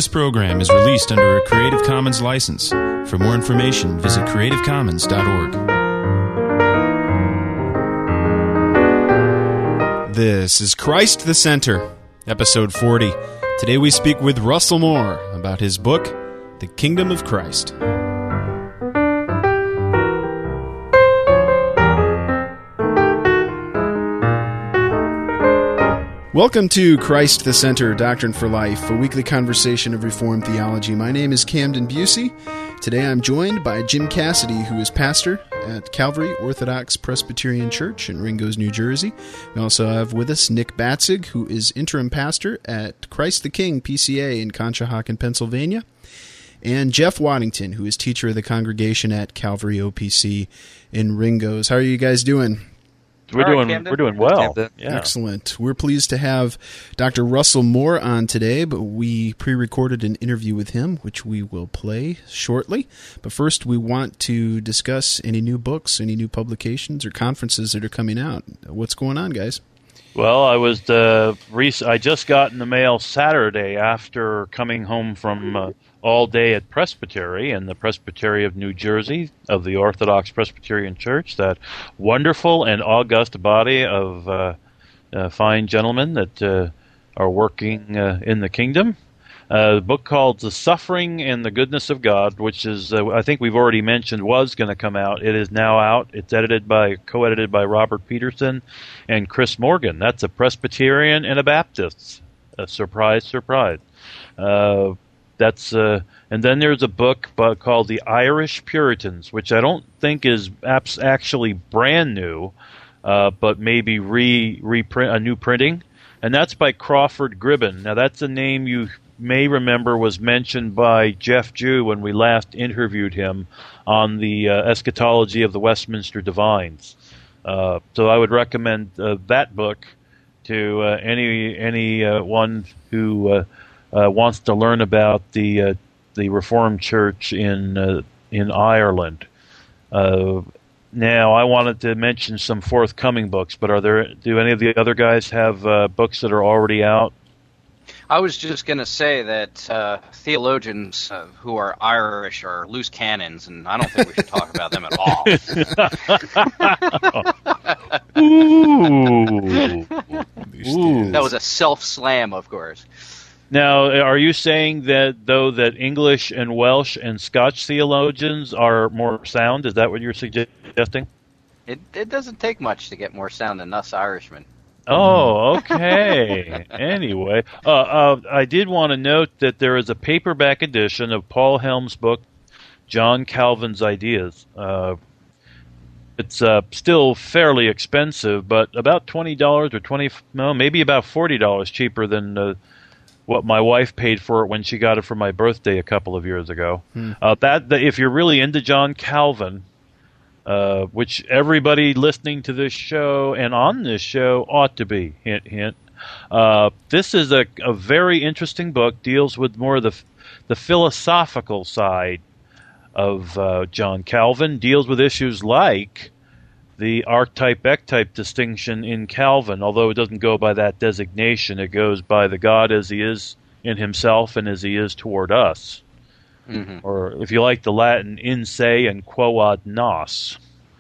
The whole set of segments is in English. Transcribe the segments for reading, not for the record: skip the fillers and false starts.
This program is released under a Creative Commons license. For more information, visit creativecommons.org. This is Christ the Center, episode 40. Today we speak with Russell Moore about his book, The Kingdom of Christ. Welcome to Christ the Center, Doctrine for Life, a weekly conversation of Reformed theology. My name is Camden Busey. Today I'm joined by Jim Cassidy, who is pastor at Calvary Orthodox Presbyterian Church in Ringgoes, New Jersey. We also have with us Nick Batzig, who is interim pastor at Christ the King PCA in Conshohocken, Pennsylvania, and Jeff Waddington, who is teacher of the congregation at Calvary OPC in Ringgoes. How are you guys doing? We're doing well. Yeah. Excellent. We're pleased to have Dr. Russell Moore on today, but we pre-recorded an interview with him, which we will play shortly. But first, we want to discuss any new books, any new publications, or conferences that are coming out. What's going on, guys? Well, I just got in the mail Saturday after coming home from all day at Presbytery in the Presbytery of New Jersey of the Orthodox Presbyterian Church, that wonderful and august body of fine gentlemen that are working in the kingdom. A book called The Suffering and the Goodness of God, which is, I think we've already mentioned, was going to come out. It is now out. It's co-edited by Robert Peterson and Chris Morgan. That's a Presbyterian and a Baptist. Surprise, surprise. And then there's a book called The Irish Puritans, which I don't think is actually brand new, but maybe a new printing. And that's by Crawford Gribben. Now, that's a name you may remember was mentioned by Jeff Jew when we last interviewed him on the eschatology of the Westminster Divines. So I would recommend that book to anyone who wants to learn about the Reformed Church in Ireland. Now, I wanted to mention some forthcoming books, but do any of the other guys have books that are already out? I was just going to say that theologians who are Irish are loose cannons, and I don't think we should talk about them at all. Ooh. That was a self-slam, of course. Now, are you saying that English and Welsh and Scotch theologians are more sound? Is that what you're suggesting? It doesn't take much to get more sound than us Irishmen. Oh, okay. Anyway, I did want to note that there is a paperback edition of Paul Helms' book, John Calvin's Ideas. It's still fairly expensive, but about $20 or maybe about $40 cheaper than what my wife paid for it when she got it for my birthday a couple of years ago. If you're really into John Calvin, which everybody listening to this show and on this show ought to be, hint, hint. This is a very interesting book, deals with more of the philosophical side of John Calvin, deals with issues like the archetype-ectype distinction in Calvin, although it doesn't go by that designation. It goes by the God as he is in himself and as he is toward us. Mm-hmm. Or, if you like the Latin, in se and quoad nos.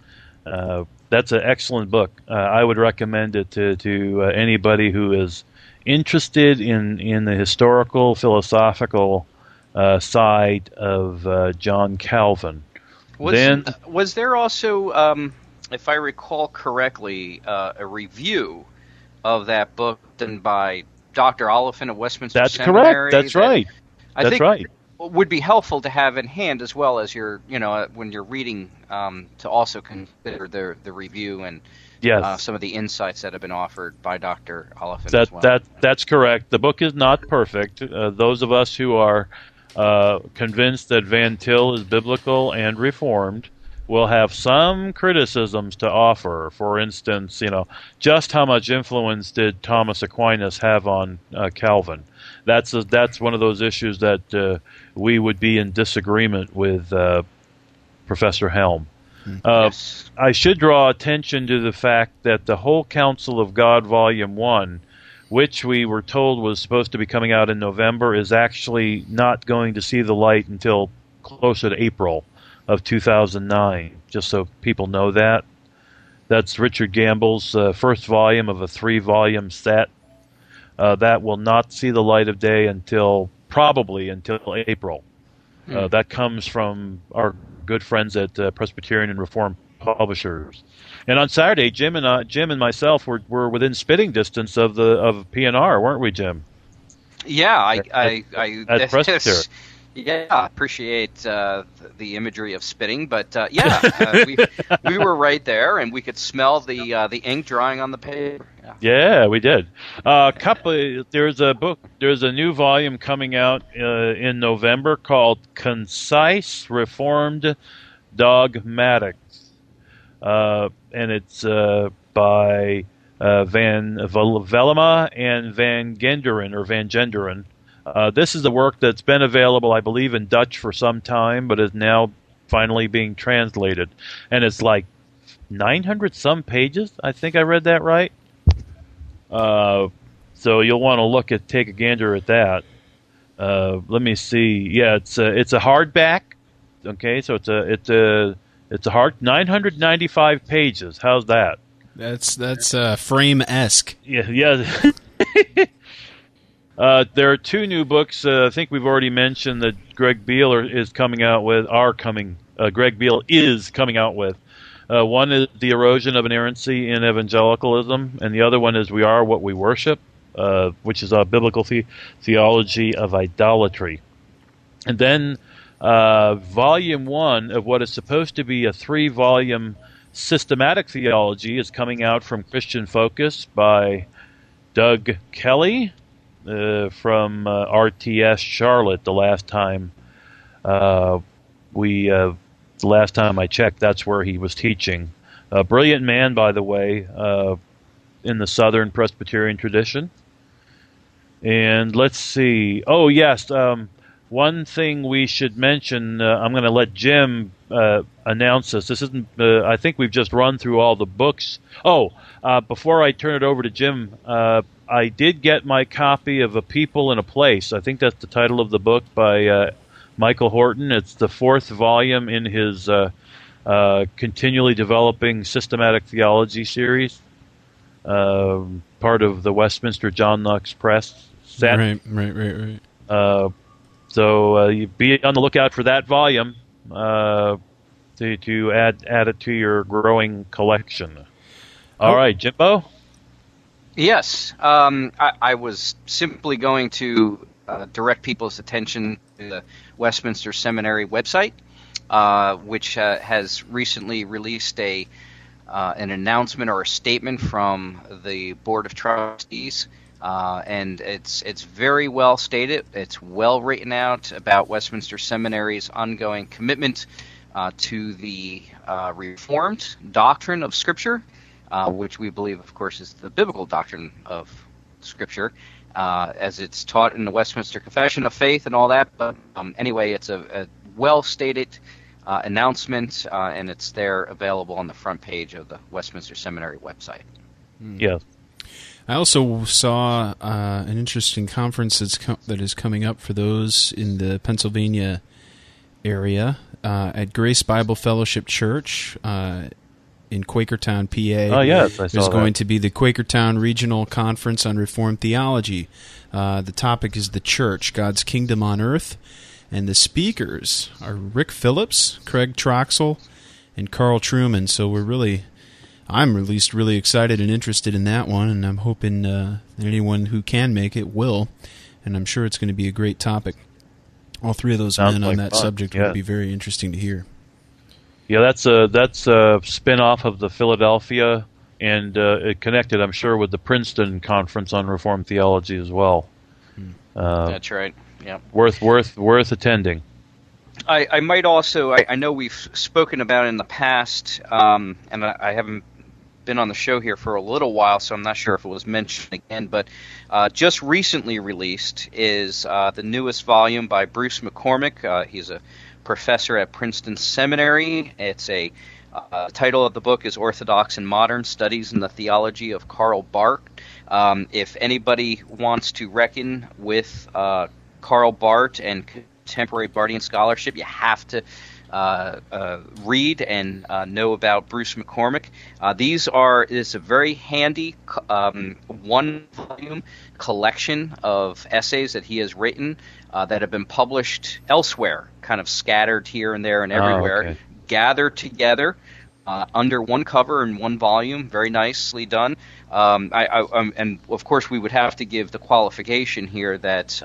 That's an excellent book. I would recommend it to anybody who is interested in the historical, philosophical side of John Calvin. Was there also, if I recall correctly, a review of that book done by Dr. Oliphant of Westminster Seminary? That's right. I think would be helpful to have in hand as well as when you're reading, to also consider the review and some of the insights that have been offered by Dr. Oliphant as well. That's correct. The book is not perfect. Those of us who are convinced that Van Til is biblical and reformed will have some criticisms to offer. For instance, just how much influence did Thomas Aquinas have on Calvin? That's one of those issues that we would be in disagreement with Professor Helm. Yes. I should draw attention to the fact that the Whole Counsel of God, Volume 1, which we were told was supposed to be coming out in November, is actually not going to see the light until closer to April of 2009, just so people know that. That's Richard Gamble's first volume of a 3-volume set. That will not see the light of day probably until April. That comes from our good friends at Presbyterian and Reformed Publishers. And on Saturday, Jim and myself were within spitting distance of P&R, weren't we, Jim? Yeah, at Presbyterian. Yeah, I appreciate the imagery of spitting, but we were right there, and we could smell the ink drying on the paper. Yeah, we did. There's a new volume coming out in November called Concise Reformed Dogmatics, and it's by Van Velema and Van Genderen. This is a work that's been available, I believe, in Dutch for some time, but is now finally being translated. And it's like 900 some pages. I think I read that right. So you'll want to take a gander at that. Let me see. Yeah, it's a hardback. Okay, so it's a hard 995 pages. How's that? That's frame-esque. Yeah. There are 2 new books. I think we've already mentioned that Greg Beale is coming out with. Greg Beale is coming out with. One is The Erosion of Inerrancy in Evangelicalism, and the other one is We Are What We Worship, which is a biblical theology of idolatry. And then Volume 1 of what is supposed to be a 3-volume systematic theology is coming out from Christian Focus by Doug Kelly. From RTS Charlotte. The last time I checked, that's where he was teaching. A brilliant man, by the way, in the Southern Presbyterian tradition. And let's see. Oh yes, one thing we should mention. I'm going to let Jim announce this. This isn't. I think we've just run through all the books. Before I turn it over to Jim. I did get my copy of A People and a Place. I think that's the title of the book by Michael Horton. It's the 4th volume in his continually developing systematic theology series, part of the Westminster John Knox Press set. Right. So you be on the lookout for that volume to add it to your growing collection. All right, Jimbo? Yes, I was simply going to direct people's attention to the Westminster Seminary website, which has recently released an announcement or a statement from the Board of Trustees, and it's very well stated. It's well written out about Westminster Seminary's ongoing commitment to the Reformed doctrine of Scripture. Which we believe, of course, is the biblical doctrine of Scripture, as it's taught in the Westminster Confession of Faith and all that. But anyway, it's a well-stated announcement, and it's there available on the front page of the Westminster Seminary website. Yeah. I also saw an interesting conference that is coming up for those in the Pennsylvania area at Grace Bible Fellowship Church in Quakertown, PA. Oh, yes, I saw There's going to be the Quakertown Regional Conference on Reformed Theology. The topic is the Church, God's Kingdom on Earth, and the speakers are Rick Phillips, Craig Troxel, and Carl Truman. So I'm at least really excited and interested in that one, and I'm hoping that anyone who can make it will, and I'm sure it's going to be a great topic. All 3 of those men on that subject would be very interesting to hear. Yeah, that's a spin-off of the Philadelphia, and it connected, I'm sure, with the Princeton Conference on Reformed Theology as well. That's right. Yeah, worth attending. I might also. I know we've spoken about it in the past, and I haven't been on the show here for a little while, so I'm not sure if it was mentioned again. But just recently released is the newest volume by Bruce McCormick. He's a professor at Princeton Seminary. It's the title of the book is Orthodox and Modern Studies in the Theology of Karl Barth. If anybody wants to reckon with Karl Barth and contemporary Barthian scholarship, you have to read and know about Bruce McCormick. It's a very handy one-volume collection of essays that he has written that have been published elsewhere, kind of scattered here and there and everywhere, gathered together under one cover in one volume. Very nicely done. And of course, we would have to give the qualification here that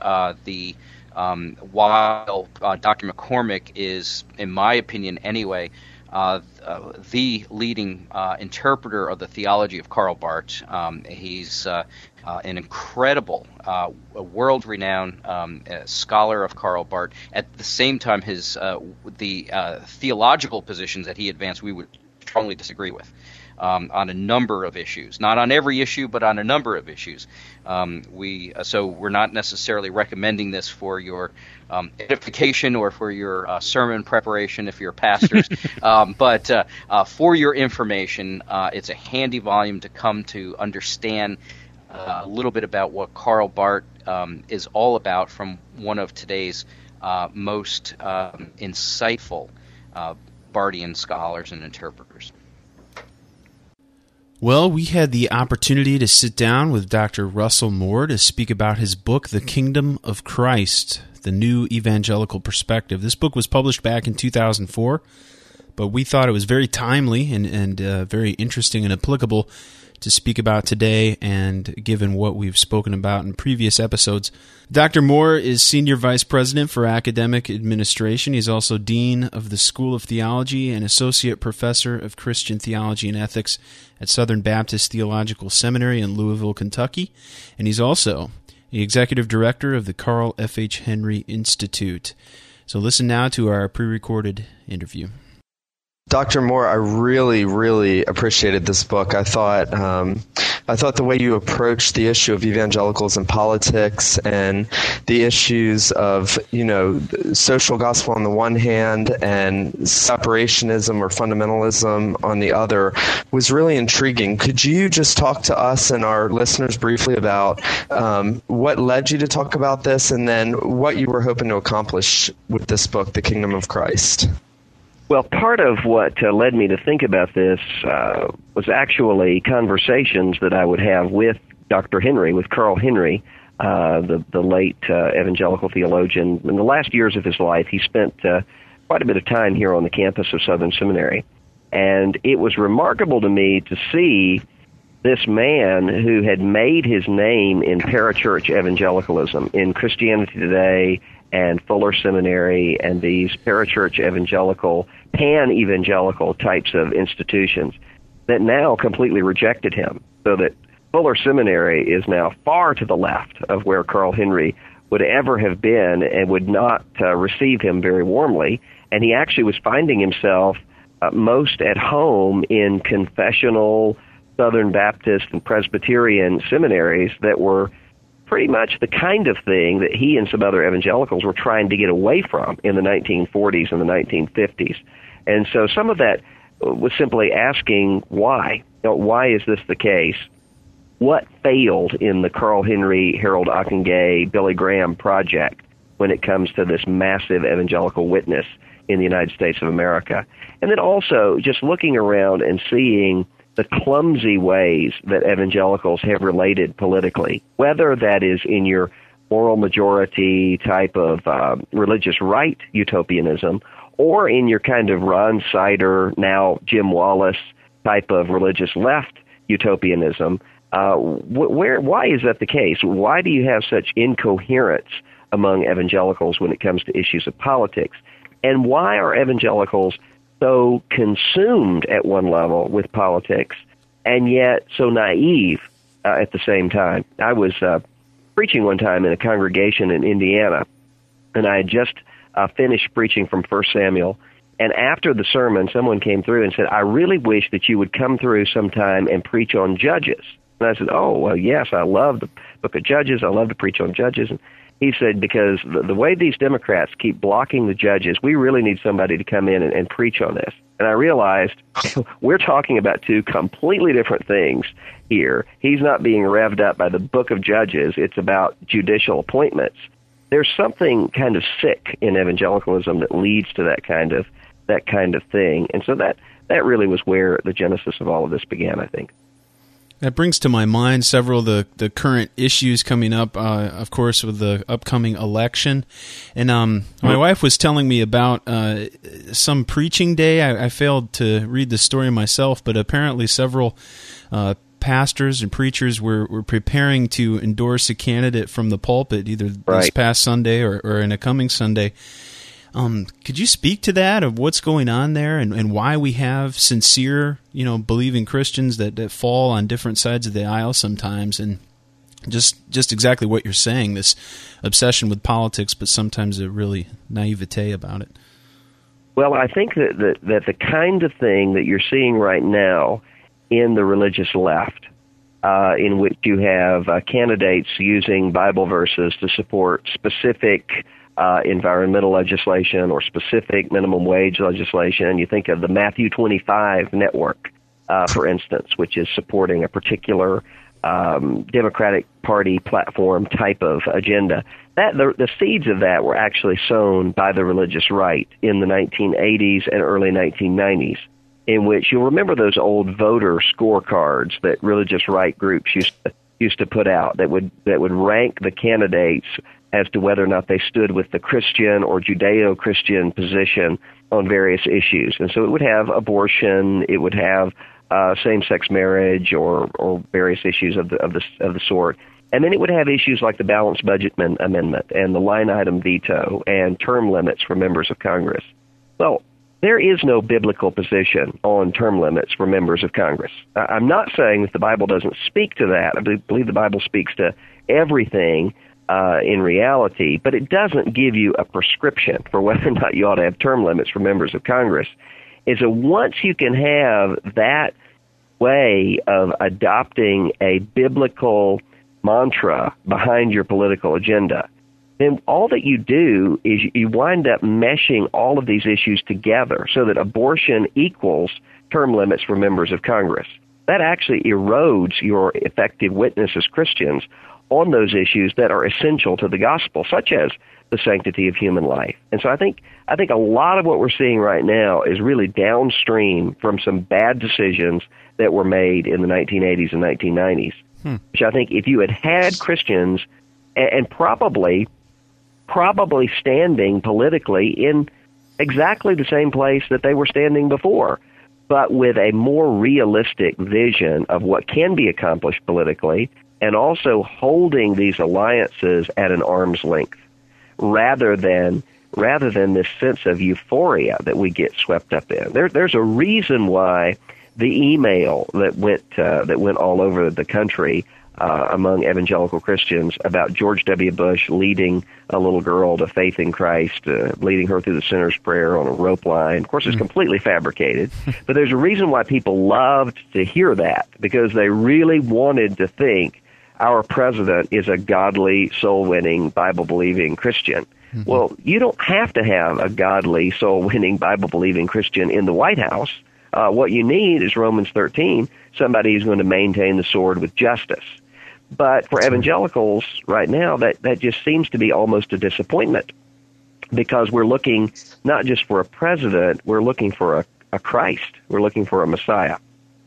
while Dr. McCormick is, in my opinion anyway, the leading interpreter of the theology of Karl Barth, he's an incredible, world-renowned scholar of Karl Barth. At the same time, the theological positions that he advanced, we would strongly disagree with. On a number of issues, not on every issue, but on a number of issues. So we're not necessarily recommending this for your edification or for your sermon preparation if you're pastors, but for your information, it's a handy volume to come to understand a little bit about what Karl Barth is all about from one of today's most insightful Barthian scholars and interpreters. Well, we had the opportunity to sit down with Dr. Russell Moore to speak about his book, The Kingdom of Christ, The New Evangelical Perspective. This book was published back in 2004, but we thought it was very timely and very interesting and applicable to speak about today, and given what we've spoken about in previous episodes. Dr. Moore is Senior Vice President for Academic Administration. He's also Dean of the School of Theology and Associate Professor of Christian Theology and Ethics at Southern Baptist Theological Seminary in Louisville, Kentucky. And he's also the Executive Director of the Carl F. H. Henry Institute. So listen now to our pre-recorded interview. Dr. Moore, I really, really appreciated this book. I thought the way you approached the issue of evangelicals and politics and the issues of, social gospel on the one hand and separationism or fundamentalism on the other was really intriguing. Could you just talk to us and our listeners briefly about what led you to talk about this, and then what you were hoping to accomplish with this book, The Kingdom of Christ? Well, part of what led me to think about this was actually conversations that I would have with Dr. Henry, with Carl Henry, the late evangelical theologian. In the last years of his life, he spent quite a bit of time here on the campus of Southern Seminary. And it was remarkable to me to see this man who had made his name in parachurch evangelicalism, in Christianity Today and Fuller Seminary and these parachurch evangelical, pan-evangelical types of institutions that now completely rejected him, so that Fuller Seminary is now far to the left of where Carl Henry would ever have been and would not receive him very warmly. And he actually was finding himself most at home in confessional Southern Baptist and Presbyterian seminaries that were pretty much the kind of thing that he and some other evangelicals were trying to get away from in the 1940s and the 1950s. And so some of that was simply asking why. Why is this the case? What failed in the Carl Henry, Harold Ockenga, Billy Graham project when it comes to this massive evangelical witness in the United States of America? And then also just looking around and seeing the clumsy ways that evangelicals have related politically, whether that is in your moral majority type of religious right utopianism, or in your kind of Ron Sider, now Jim Wallace type of religious left utopianism. Why is that the case? Why do you have such incoherence among evangelicals when it comes to issues of politics? And why are evangelicals so consumed at one level with politics and yet so naive at the same time? I was preaching one time in a congregation in Indiana, and I had just finished preaching from 1 Samuel. And after the sermon, someone came through and said, "I really wish that you would come through sometime and preach on Judges." And I said, "Oh, well, yes, I love the book of Judges. I love to preach on Judges." He said, because the way these Democrats keep blocking the judges, we really need somebody to come in and preach on this. And I realized we're talking about two completely different things here. He's not being revved up by the book of Judges. It's about judicial appointments. There's something kind of sick in evangelicalism that leads to that kind of thing. And so that really was where the genesis of all of this began, I think. That brings to my mind several of the current issues coming up, of course, with the upcoming election. And my wife was telling me about some preaching day. I failed to read the story myself, but apparently several pastors and preachers were preparing to endorse a candidate from the pulpit, either this past Sunday or in a coming Sunday. Could you speak to that, of what's going on there, and why we have sincere, believing Christians that fall on different sides of the aisle sometimes, and just exactly what you're saying, this obsession with politics, but sometimes a really naivete about it? Well, I think that the kind of thing that you're seeing right now in the religious left, in which you have candidates using Bible verses to support specific environmental legislation or specific minimum wage legislation. You think of the Matthew 25 network, for instance, which is supporting a particular Democratic Party platform type of agenda. The seeds of that were actually sown by the religious right in the 1980s and early 1990s, in which you'll remember those old voter scorecards that religious right groups used to put out that would rank the candidates as to whether or not they stood with the Christian or Judeo-Christian position on various issues. And so it would have abortion, it would have same-sex marriage or various issues of the sort. And then it would have issues like the balanced budget amendment and the line item veto and term limits for members of Congress. Well, there is no biblical position on term limits for members of Congress. I'm not saying that the Bible doesn't speak to that. I believe the Bible speaks to everything in reality, but it doesn't give you a prescription for whether or not you ought to have term limits for members of Congress. And so once you can have that way of adopting a biblical mantra behind your political agenda, then all that you do is you wind up meshing all of these issues together so that abortion equals term limits for members of Congress. That actually erodes your effective witness as Christians on those issues that are essential to the gospel, such as the sanctity of human life. And so I think a lot of what we're seeing right now is really downstream from some bad decisions that were made in the 1980s and 1990s, which I think if you had Christians and probably standing politically in exactly the same place that they were standing before, but with a more realistic vision of what can be accomplished politically, and also holding these alliances at an arm's length, rather than this sense of euphoria that we get swept up in. There's a reason why the email that went all over the country among evangelical Christians about George W. Bush leading a little girl to faith in Christ, leading her through the sinner's prayer on a rope line. Of course, it's completely fabricated, but there's a reason why people loved to hear that, because they really wanted to think our president is a godly, soul-winning, Bible-believing Christian. Mm-hmm. Well, you don't have to have a godly, soul-winning, Bible-believing Christian in the White House. What you need is Romans 13, somebody who's going to maintain the sword with justice. But for evangelicals right now, that just seems to be almost a disappointment, because we're looking not just for a president, we're looking for a Christ. We're looking for a Messiah.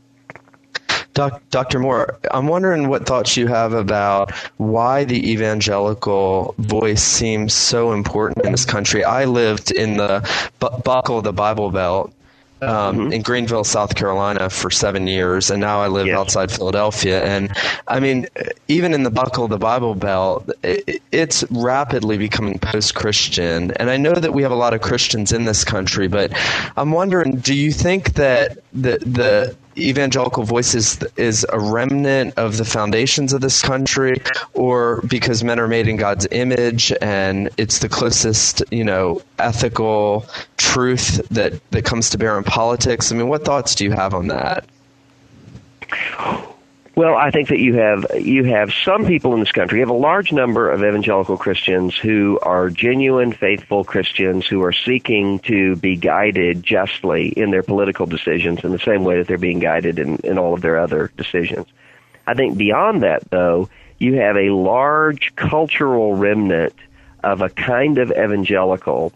Dr. Moore, I'm wondering what thoughts you have about why the evangelical voice seems so important in this country. I lived in the buckle of the Bible Belt in Greenville, South Carolina for 7 years, and now I live outside Philadelphia. And I mean, even in the buckle of the Bible Belt, it's rapidly becoming post-Christian. And I know that we have a lot of Christians in this country, but I'm wondering, do you think that the evangelical voice is a remnant of the foundations of this country, or because men are made in God's image and it's the closest, ethical truth that comes to bear in politics? I mean, what thoughts do you have on that? Well, I think that you have some people in this country. You have a large number of evangelical Christians who are genuine, faithful Christians who are seeking to be guided justly in their political decisions in the same way that they're being guided in all of their other decisions. I think beyond that, though, you have a large cultural remnant of a kind of evangelical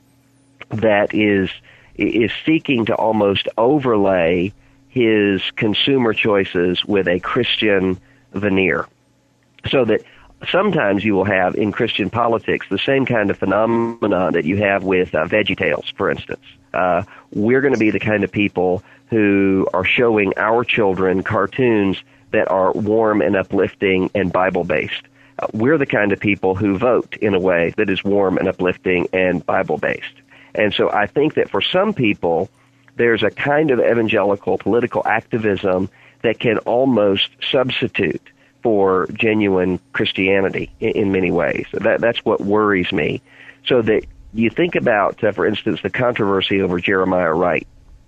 that is seeking to almost overlay his consumer choices with a Christian veneer. So that sometimes you will have in Christian politics the same kind of phenomenon that you have with VeggieTales, for instance. We're going to be the kind of people who are showing our children cartoons that are warm and uplifting and Bible-based. We're the kind of people who vote in a way that is warm and uplifting and Bible-based. And so I think that for some people, there's a kind of evangelical political activism that can almost substitute for genuine Christianity in many ways. That's what worries me. So that you think about, for instance, the controversy over Jeremiah Wright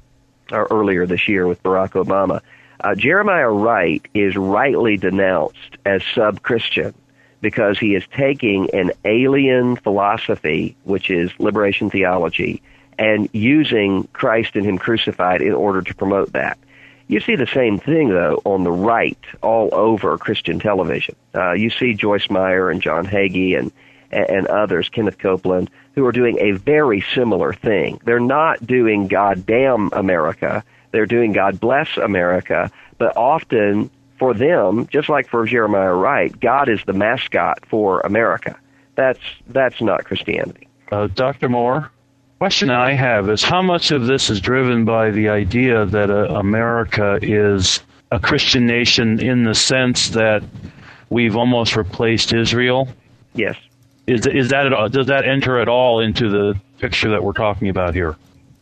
earlier this year with Barack Obama. Jeremiah Wright is rightly denounced as sub-Christian because he is taking an alien philosophy, which is liberation theology, and using Christ and Him crucified in order to promote that. You see the same thing, though, on the right all over Christian television. You see Joyce Meyer and John Hagee and others, Kenneth Copeland, who are doing a very similar thing. They're not doing God damn America. They're doing God bless America, but often for them, just like for Jeremiah Wright, God is the mascot for America. That's not Christianity. Dr. Moore? Question I have is how much of this is driven by the idea that America is a Christian nation in the sense that we've almost replaced Israel? Yes. Is that does that enter at all into the picture that we're talking about here?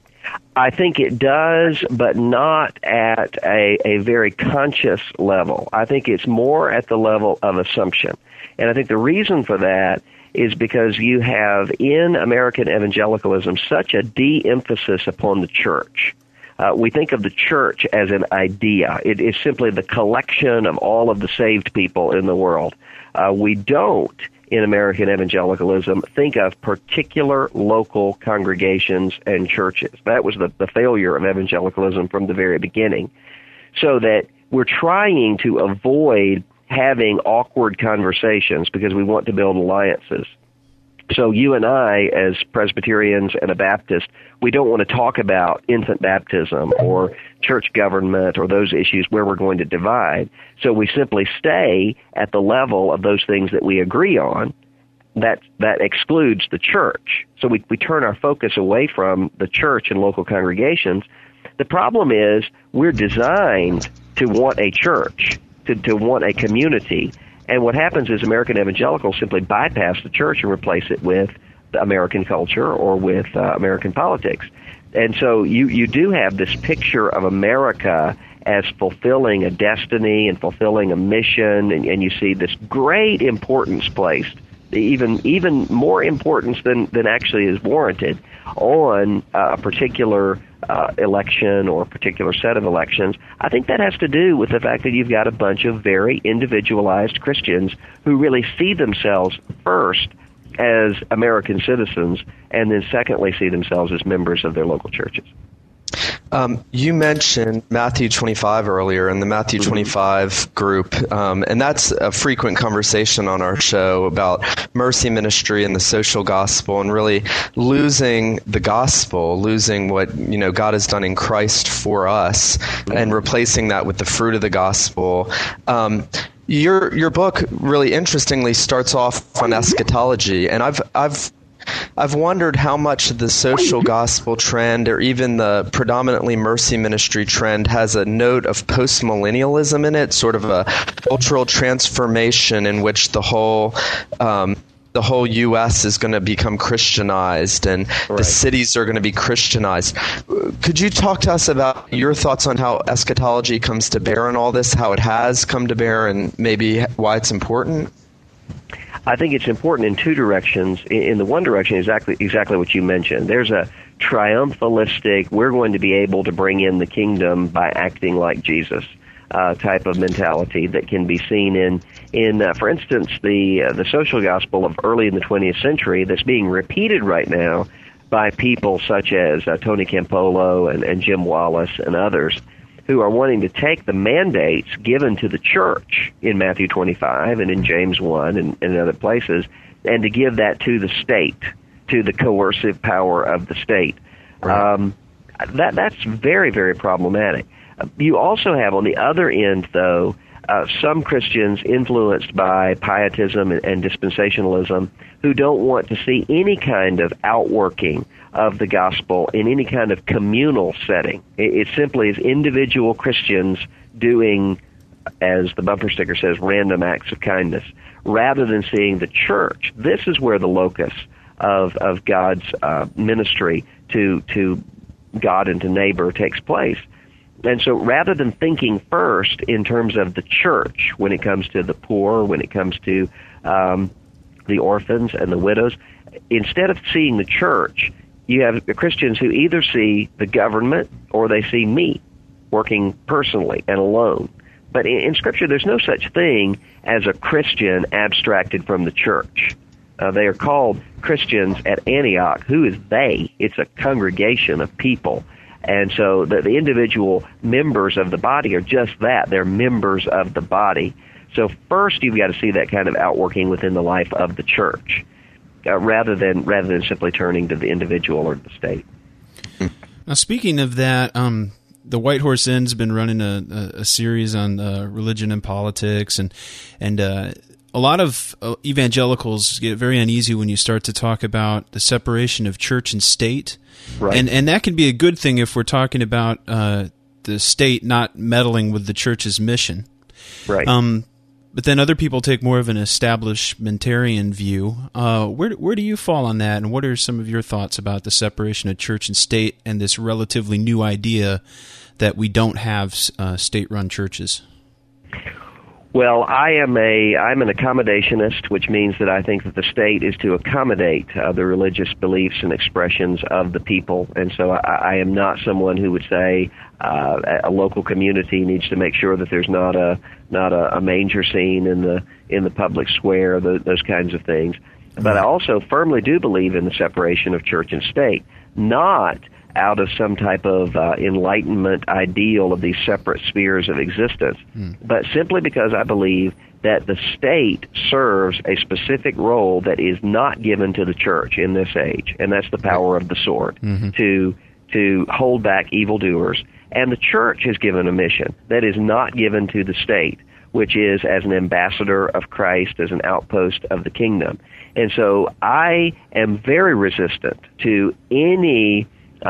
I think it does, but not at a very conscious level. I think it's more at the level of assumption. And I think the reason for that is because you have in American evangelicalism such a de-emphasis upon the church. We think of the church as an idea. It is simply the collection of all of the saved people in the world. We don't, in American evangelicalism, think of particular local congregations and churches. That was the failure of evangelicalism from the very beginning. So that we're trying to avoid having awkward conversations because we want to build alliances. So you and I, as Presbyterians and a Baptist, we don't want to talk about infant baptism or church government or those issues where we're going to divide. So we simply stay at the level of those things that we agree on. That excludes the church. So we turn our focus away from the church and local congregations. The problem is we're designed to want a church, to want a community. And what happens is American evangelicals simply bypass the church and replace it with the American culture or with American politics. And so you do have this picture of America as fulfilling a destiny and fulfilling a mission, and you see this great importance placed, even more importance than actually is warranted, on a particular election or a particular set of elections. I think that has to do with the fact that you've got a bunch of very individualized Christians who really see themselves first as American citizens and then secondly see themselves as members of their local churches. You mentioned Matthew 25 earlier, and the Matthew 25 group, and that's a frequent conversation on our show about mercy ministry and the social gospel, and really losing the gospel, losing what God has done in Christ for us, and replacing that with the fruit of the gospel. Your book really interestingly starts off on eschatology, and I've wondered how much of the social gospel trend or even the predominantly mercy ministry trend has a note of postmillennialism in it, sort of a cultural transformation in which the whole U.S. is going to become Christianized and the cities are going to be Christianized. Could you talk to us about your thoughts on how eschatology comes to bear in all this, how it has come to bear, and maybe why it's important? I think it's important in two directions. In the one direction, exactly what you mentioned. There's a triumphalistic, we're going to be able to bring in the kingdom by acting like Jesus. type of mentality that can be seen in for instance, the social gospel of early in the 20th century that's being repeated right now by people such as Tony Campolo and Jim Wallace and others, who are wanting to take the mandates given to the church in Matthew 25 and in James 1 and in other places, and to give that to the state, to the coercive power of the state. Right. That's very, very problematic. You also have on the other end, though, some Christians influenced by pietism and dispensationalism who don't want to see any kind of outworking of the gospel in any kind of communal setting. It simply is individual Christians doing, as the bumper sticker says, random acts of kindness, rather than seeing the church. This is where the locus of God's ministry to God and to neighbor takes place. And so rather than thinking first in terms of the church when it comes to the poor, when it comes to the orphans and the widows, instead of seeing the church, you have Christians who either see the government or they see me working personally and alone. But in Scripture, there's no such thing as a Christian abstracted from the church. They are called Christians at Antioch. Who is they? It's a congregation of people. And so the individual members of the body are just that. They're members of the body. So first you've got to see that kind of outworking within the life of the church, rather than simply turning to the individual or the state. Now, speaking of that, the White Horse Inn's been running a series on religion and politics, and a lot of evangelicals get very uneasy when you start to talk about the separation of church and state. Right. And that can be a good thing if we're talking about the state not meddling with the church's mission. Right. But then other people take more of an establishmentarian view. Where do you fall on that, and what are some of your thoughts about the separation of church and state and this relatively new idea that we don't have state-run churches? Well, I'm an accommodationist, which means that I think that the state is to accommodate the religious beliefs and expressions of the people, and so I am not someone who would say a local community needs to make sure that there's not a manger scene in the public square, those kinds of things. But I also firmly do believe in the separation of church and state, not out of some type of enlightenment ideal of these separate spheres of existence, but simply because I believe that the state serves a specific role that is not given to the church in this age, and that's the power of the sword, to hold back evildoers. And the church is given a mission that is not given to the state, which is as an ambassador of Christ, as an outpost of the kingdom. And so I am very resistant to any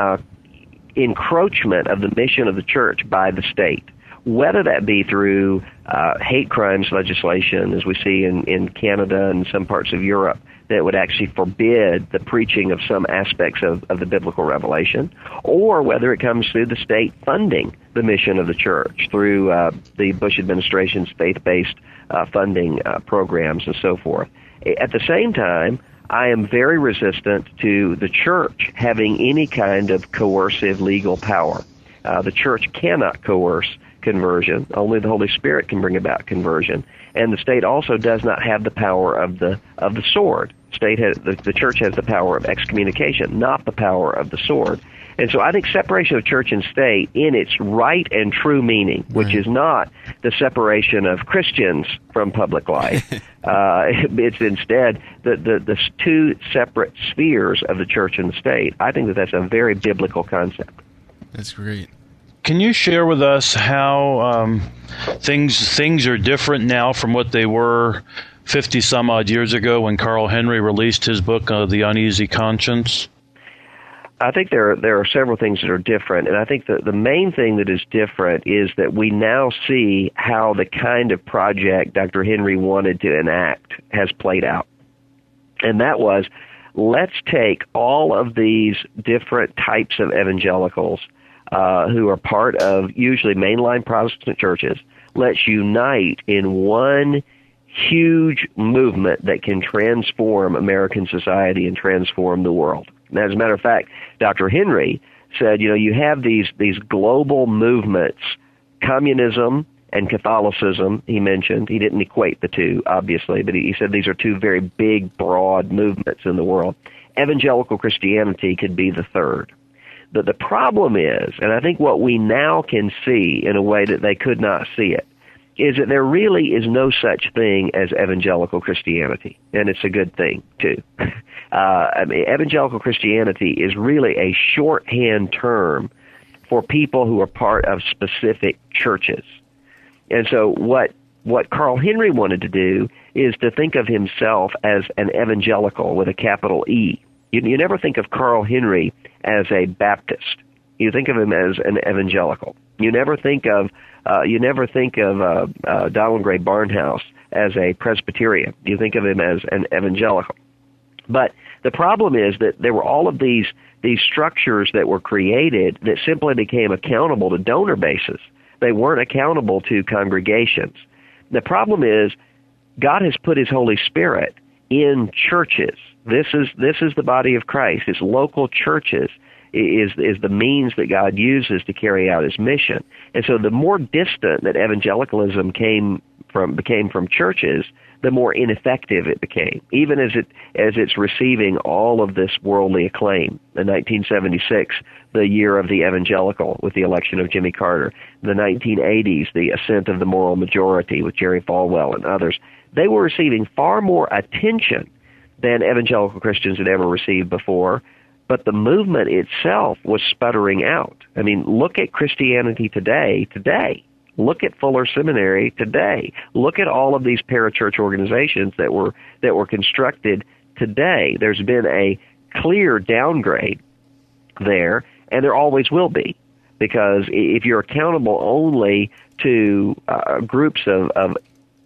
encroachment of the mission of the church by the state, whether that be through hate crimes legislation, as we see in Canada and some parts of Europe, that would actually forbid the preaching of some aspects of the biblical revelation, or whether it comes through the state funding the mission of the church through the Bush administration's faith-based funding programs and so forth. At the same time, I am very resistant to the church having any kind of coercive legal power. The church cannot coerce conversion. Only the Holy Spirit can bring about conversion. And the state also does not have the power of the sword. The church has the power of excommunication, not the power of the sword. And so I think separation of church and state in its right and true meaning, which is not the separation of Christians from public life. It's instead the two separate spheres of the church and the state. I think that that's a very biblical concept. That's great. Can you share with us how things are different now from what they were 50 some odd years ago when Carl Henry released his book, The Uneasy Conscience? I think there are several things that are different, and I think that the main thing that is different is that we now see how the kind of project Dr. Henry wanted to enact has played out. And that was, let's take all of these different types of evangelicals who are part of usually mainline Protestant churches, let's unite in one huge movement that can transform American society and transform the world. Now, as a matter of fact, Dr. Henry said, you have these global movements, communism and Catholicism, he mentioned. He didn't equate the two, obviously, but he said these are two very big, broad movements in the world. Evangelical Christianity could be the third. But the problem is, and I think what we now can see in a way that they could not see it, is that there really is no such thing as evangelical Christianity, and it's a good thing, too. Evangelical Christianity is really a shorthand term for people who are part of specific churches. And so what Carl Henry wanted to do is to think of himself as an evangelical with a capital E. You never think of Carl Henry as a Baptist. You think of him as an evangelical. You never think of Donald Gray Barnhouse as a Presbyterian. You think of him as an evangelical. But the problem is that there were all of these structures that were created that simply became accountable to donor bases. They weren't accountable to congregations. The problem is God has put His Holy Spirit in churches. This is the body of Christ. It's local churches is the means that God uses to carry out His mission. And so the more distant that evangelicalism became from churches, the more ineffective it became, even as it's receiving all of this worldly acclaim. In 1976, the year of the evangelical with the election of Jimmy Carter. The 1980s, the ascent of the moral majority with Jerry Falwell and others. They were receiving far more attention than evangelical Christians had ever received before, but the movement itself was sputtering out. I mean, look at Christianity today. Look at Fuller Seminary today. Look at all of these parachurch organizations that were constructed today. There's been a clear downgrade there, and there always will be, because if you're accountable only to groups of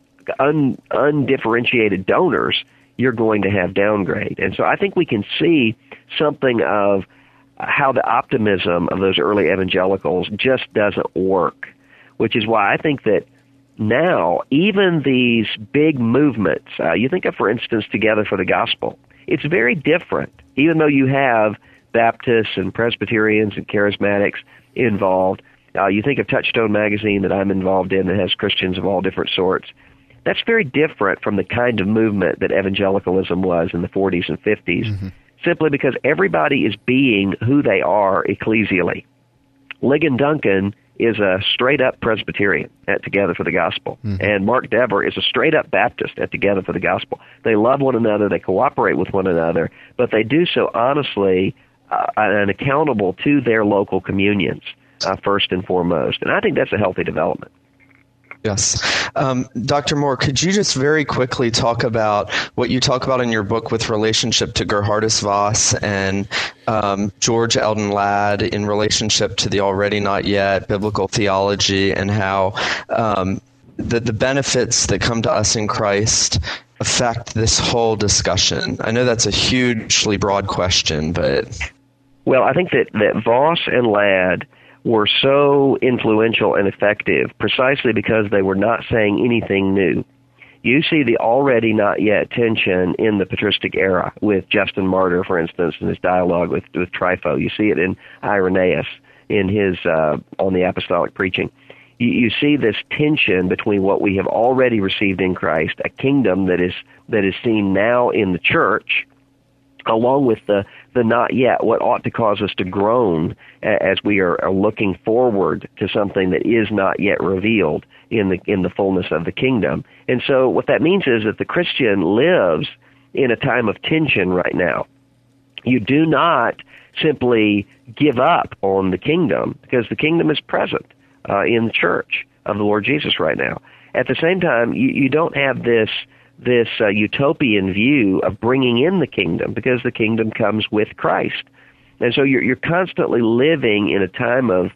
undifferentiated donors, you're going to have downgrade. And so I think we can see something of how the optimism of those early evangelicals just doesn't work, which is why I think that now even these big movements, you think of, for instance, Together for the Gospel, it's very different, even though you have Baptists and Presbyterians and Charismatics involved. You think of Touchstone Magazine that I'm involved in that has Christians of all different sorts. That's very different from the kind of movement that evangelicalism was in the 40s and 50s, simply because everybody is being who they are ecclesially. Ligon Duncan is a straight-up Presbyterian at Together for the Gospel, and Mark Dever is a straight-up Baptist at Together for the Gospel. They love one another, they cooperate with one another, but they do so honestly and accountable to their local communions, first and foremost. And I think that's a healthy development. Yes. Dr. Moore, could you just very quickly talk about what you talk about in your book with relationship to Gerhardus Voss and George Eldon Ladd in relationship to the Already Not Yet, biblical theology, and how the benefits that come to us in Christ affect this whole discussion? I know that's a hugely broad question, but... Well, I think that Voss and Ladd were so influential and effective precisely because they were not saying anything new. You see the already not yet tension in the patristic era with Justin Martyr, for instance, in his dialogue with Trypho. You see it in Irenaeus in his on the apostolic preaching. You see this tension between what we have already received in Christ, a kingdom that is seen now in the church, along with the not yet, what ought to cause us to groan as we are looking forward to something that is not yet revealed in the fullness of the kingdom. And so what that means is that the Christian lives in a time of tension right now. You do not simply give up on the kingdom, because the kingdom is present in the church of the Lord Jesus right now. At the same time, you don't have this utopian view of bringing in the kingdom, because the kingdom comes with Christ. And so you're constantly living in a time of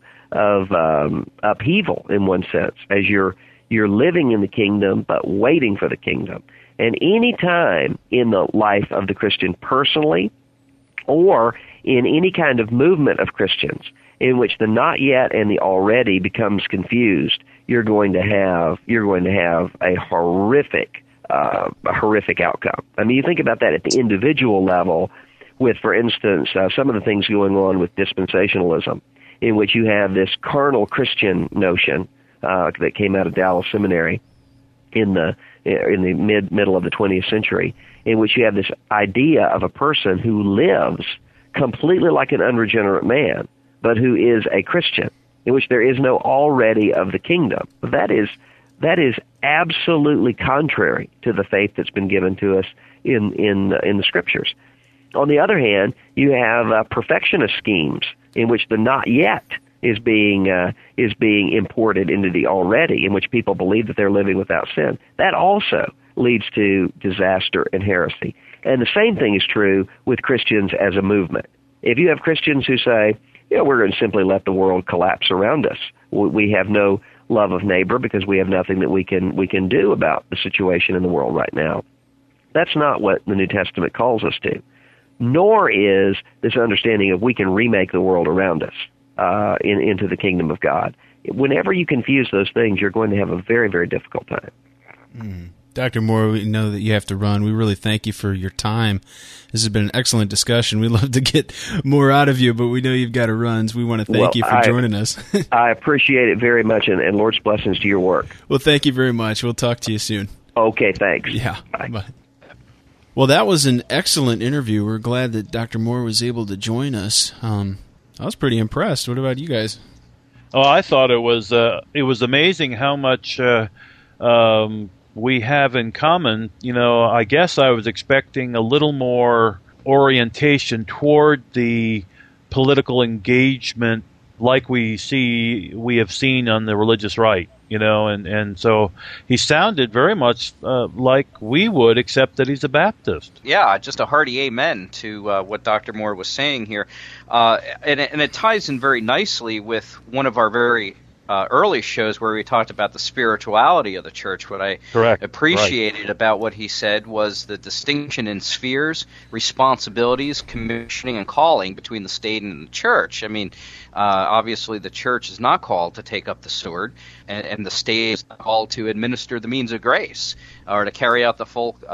upheaval in one sense, as you're living in the kingdom but waiting for the kingdom. And any time in the life of the Christian personally, or in any kind of movement of Christians in which the not yet and the already becomes confused, you're going to have a horrific outcome. I mean, you think about that at the individual level with, for instance, some of the things going on with dispensationalism, in which you have this carnal Christian notion that came out of Dallas Seminary in the middle of the 20th century, in which you have this idea of a person who lives completely like an unregenerate man, but who is a Christian, in which there is no already of the kingdom. That is absolutely contrary to the faith that's been given to us in the Scriptures. On the other hand, you have perfectionist schemes in which the not yet is being imported into the already, in which people believe that they're living without sin. That also leads to disaster and heresy. And the same thing is true with Christians as a movement. If you have Christians who say, we're going to simply let the world collapse around us, we have no love of neighbor because we have nothing that we can do about the situation in the world right now. That's not what the New Testament calls us to. Nor is this understanding of we can remake the world around us into the kingdom of God. Whenever you confuse those things, you're going to have a very, very difficult time. Dr. Moore, we know that you have to run. We really thank you for your time. This has been an excellent discussion. We'd love to get more out of you, but we know you've got to run, so we want to thank you for joining us. I appreciate it very much, and Lord's blessings to your work. Well, thank you very much. We'll talk to you soon. Okay, thanks. Yeah, bye. Well, that was an excellent interview. We're glad that Dr. Moore was able to join us. I was pretty impressed. What about you guys? Oh, I thought it was amazing how much we have in common. I guess I was expecting a little more orientation toward the political engagement like we have seen on the religious right, and so he sounded very much like we would, except that he's a Baptist. Yeah, just a hearty amen to what Dr. Moore was saying here. And it ties in very nicely with one of our very early shows where we talked about the spirituality of the church. What I appreciated about what he said was the distinction in spheres, responsibilities, commissioning, and calling between the state and the church. I mean, obviously the church is not called to take up the sword, and the state is not called to administer the means of grace or to carry out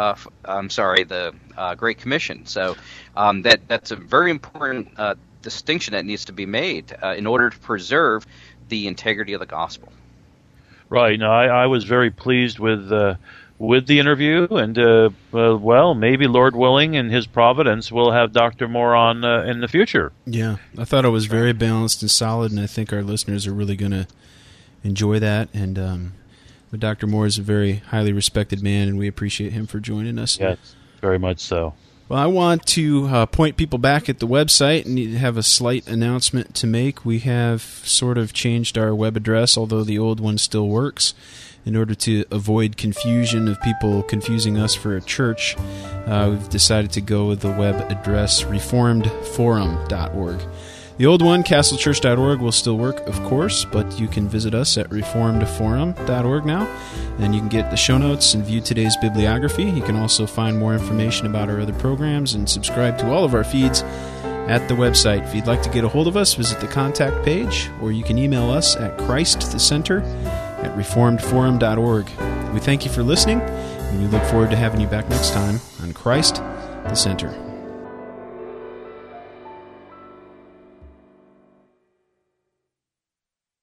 the Great Commission. So that's a very important distinction that needs to be made in order to preserve the integrity of the gospel. Right. No, I was very pleased with the interview, and maybe Lord willing, in His providence, we'll have Dr. Moore on in the future. Yeah, I thought it was very balanced and solid, and I think our listeners are really going to enjoy that. And but Dr. Moore is a very highly respected man, and we appreciate him for joining us. Yes, very much so. Well, I want to point people back at the website and have a slight announcement to make. We have sort of changed our web address, although the old one still works, in order to avoid confusion of people confusing us for a church. We've decided to go with the web address reformedforum.org. The old one, castlechurch.org, will still work, of course, but you can visit us at reformedforum.org now, and you can get the show notes and view today's bibliography. You can also find more information about our other programs and subscribe to all of our feeds at the website. If you'd like to get a hold of us, visit the contact page, or you can email us at christthecenter@reformedforum.org. We thank you for listening, and we look forward to having you back next time on Christ the Center.